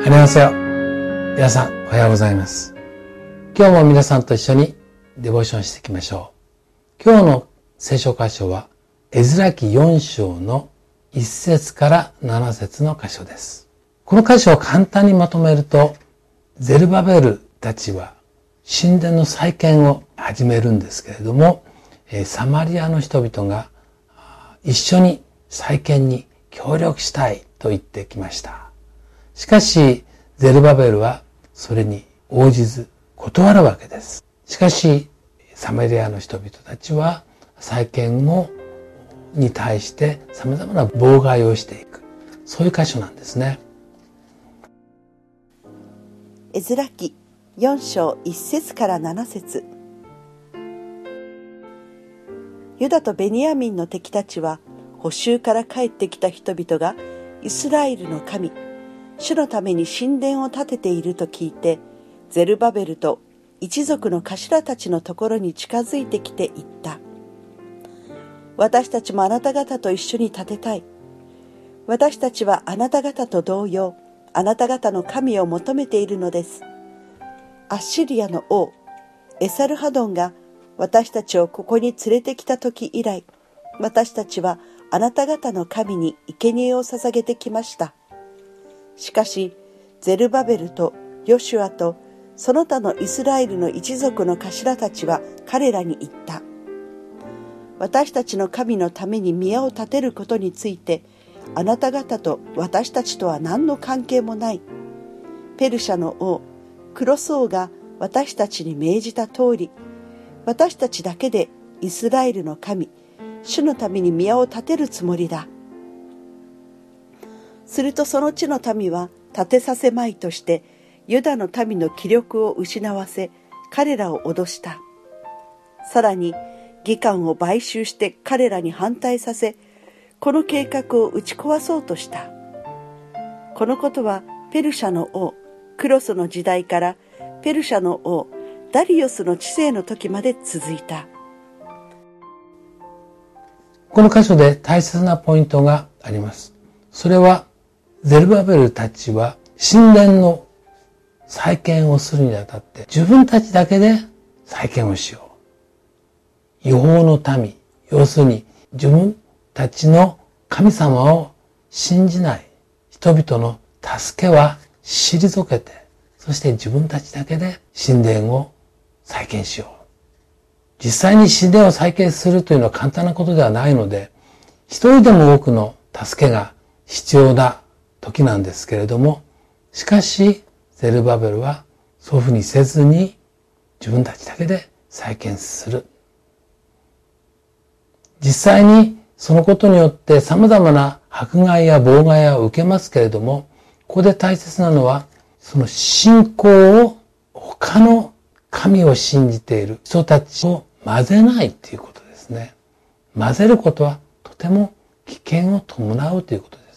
안녕하세요。皆さん、おはようございます。今日も皆さんと一緒にデボーションしていきましょう。今日の聖書箇所は、エズラ記4章の1節から7節の箇所です。この箇所を簡単にまとめると、ゼルバベルたちは神殿の再建を始めるんですけれども、サマリアの人々が一緒に再建に協力したいと言ってきました。しかし、ゼルバベルはそれに応じず断るわけです。しかし、サマリアの人々たちは再建に対して様々な妨害をしていく。そういう箇所なんですね。 エズラ記4章1節から7節。ユダとベニヤミンの敵たちは、捕囚から帰ってきた人々がイスラエルの神、主のために神殿を建てていると聞いて、ゼルバベルと一族の頭たちのところに近づいてきて言った。私たちもあなた方と一緒に建てたい。私たちはあなた方と同様、あなた方の神を求めているのです。アッシリアの王、エサルハドンが私たちをここに連れてきた時以来、私たちはあなた方の神に生贄を捧げてきました。しかし、ゼルバベルとヨシュアとその他のイスラエルの一族の頭たちは彼らに言った。私たちの神のために宮を建てることについて、あなた方と私たちとは何の関係もない。ペルシャの王、クロス王が私たちに命じた通り、私たちだけでイスラエルの神、主のために宮を建てるつもりだ。するとその地の民は建てさせまいとして、ユダの民の気力を失わせ、彼らを脅した。さらに、議官を買収して彼らに反対させ、この計画を打ち壊そうとした。このことはペルシャの王、クロスの時代からペルシャの王、ダリオスの治世の時まで続いた。 この箇所で大切なポイントがあります。それは、ゼルバベルたちは神殿の再建をするにあたって自分たちだけで再建をしよう。違法の民、要するに自分たちの神様を信じない人々の助けは退けて、そして自分たちだけで神殿を再建しよう。実際に神殿を再建するというのは簡単なことではないので、一人でも多くの助けが必要な時なんですけれども、しかしゼルバベルはそういうふうにせずに自分たちだけで再建する。実際にそのことによって様々な迫害や妨害を受けますけれども、ここで大切なのはその信仰を他の神を信じている人たちを混ぜないということですね。混ぜることはとても危険を伴うということです。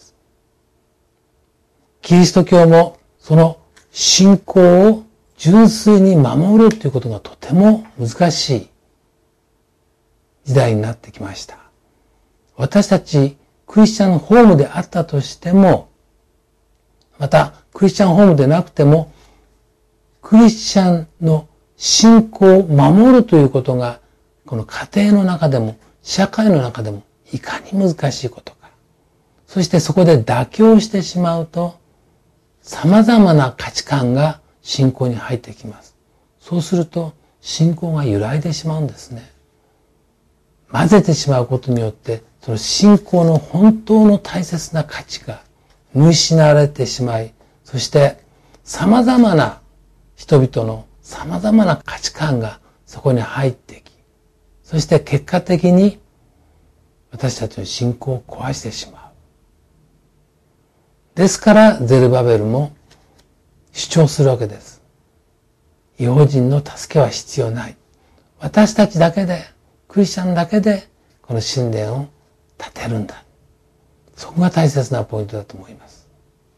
キリスト教もその信仰を純粋に守るということがとても難しい時代になってきました。私たちクリスチャンホームであったとしても、またクリスチャンホームでなくても、クリスチャンの信仰を守るということが、この家庭の中でも社会の中でもいかに難しいことか。そしてそこで妥協してしまうと、様々な価値観が信仰に入ってきます。そうすると信仰が揺らいでしまうんですね。混ぜてしまうことによって、その信仰の本当の大切な価値が見失われてしまい、そして様々な人々の様々な価値観がそこに入ってき、そして結果的に私たちの信仰を壊してしまう。ですからゼルバベルも主張するわけです。異邦人の助けは必要ない。私たちだけで、クリスチャンだけでこの神殿を建てるんだ。そこが大切なポイントだと思います。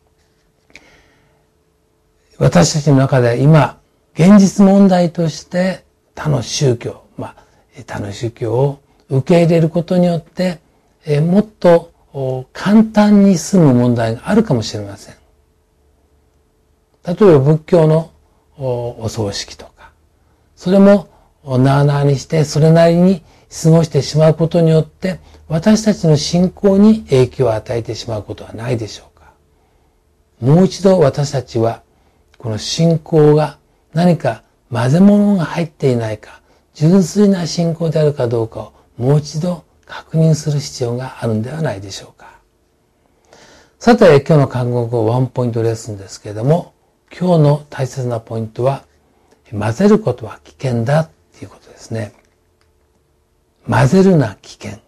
私たちの中で今、現実問題として他の宗教を受け入れることによって、もっと簡単に済む問題があるかもしれません。 例えば仏教のお葬式とか、それもなあなあにしてそれなりに過ごしてしまうことによって私たちの信仰に影響を与えてしまうことはないでしょうか。もう一度私たちはこの信仰が何か混ぜ物が入っていないか、純粋な信仰であるかどうかをもう一度確認する必要があるんではないでしょうか。さて、今日の韓国語ワンポイントレッスンですけれども、今日の大切なポイントは、混ぜることは危険だっていうことですね。混ぜるな危険。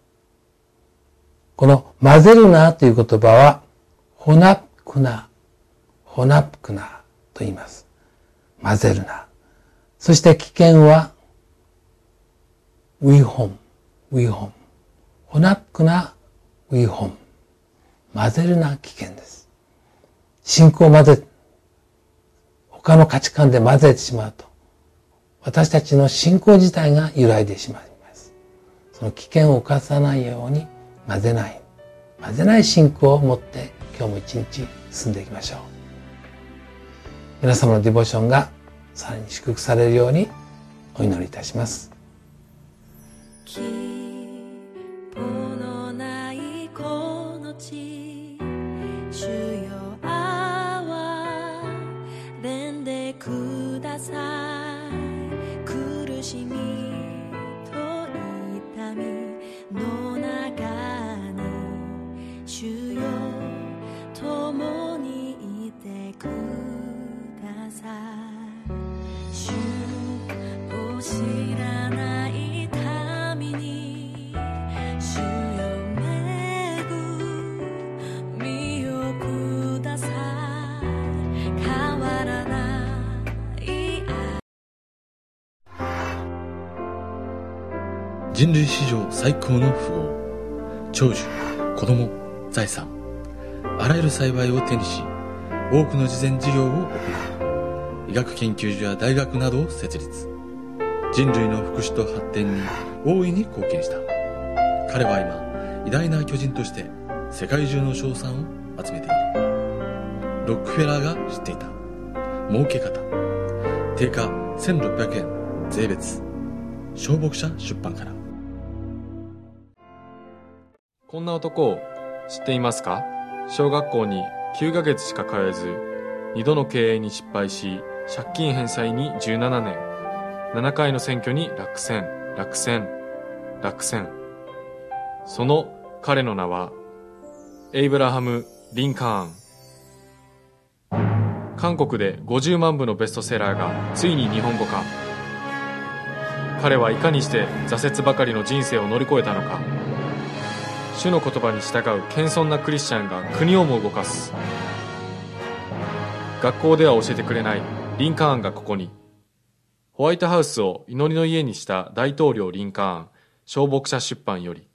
この混ぜるなという言葉は、ホナプクナと言います。混ぜるな。そして危険は、ウィホン。ホナプクナ、ウィホン。混ぜるな危険です。信仰を混ぜ、他の価値観で混ぜてしまうと、私たちの信仰自体が揺らいでしまいます。その危険を犯さないように混ぜない信仰を持って今日も一日進んでいきましょう。皆様のディボーションがさらに祝福されるようにお祈りいたします。 苦しみと痛みの中に主よ共にいてください。主を知らない民に主よ恵みをください。変わらない人類史上最高の富豪、長寿、子供、財産、あらゆる幸いを手にし、多くの慈善事業を行い、医学研究所や大学などを設立。人類の福祉と発展に大いに貢献した。彼は今、偉大な巨人として世界中の称賛を集めている。ロックフェラーが知っていた儲け方。定価1600円税別。小牧者出版から。 こんな男を知っていますか？小学校に9ヶ月しか通えず、2度の経営に失敗し、借金返済に17年、7回の選挙に落選。その彼の名は、エイブラハム・リンカーン。韓国で50万部のベストセラーがついに日本語化。彼はいかにして挫折ばかりの人生を乗り越えたのか。主の言葉に従う謙遜なクリスチャンが国をも動かす。学校では教えてくれないリンカーンがここに。ホワイトハウスを祈りの家にした大統領リンカーン、小牧者出版より。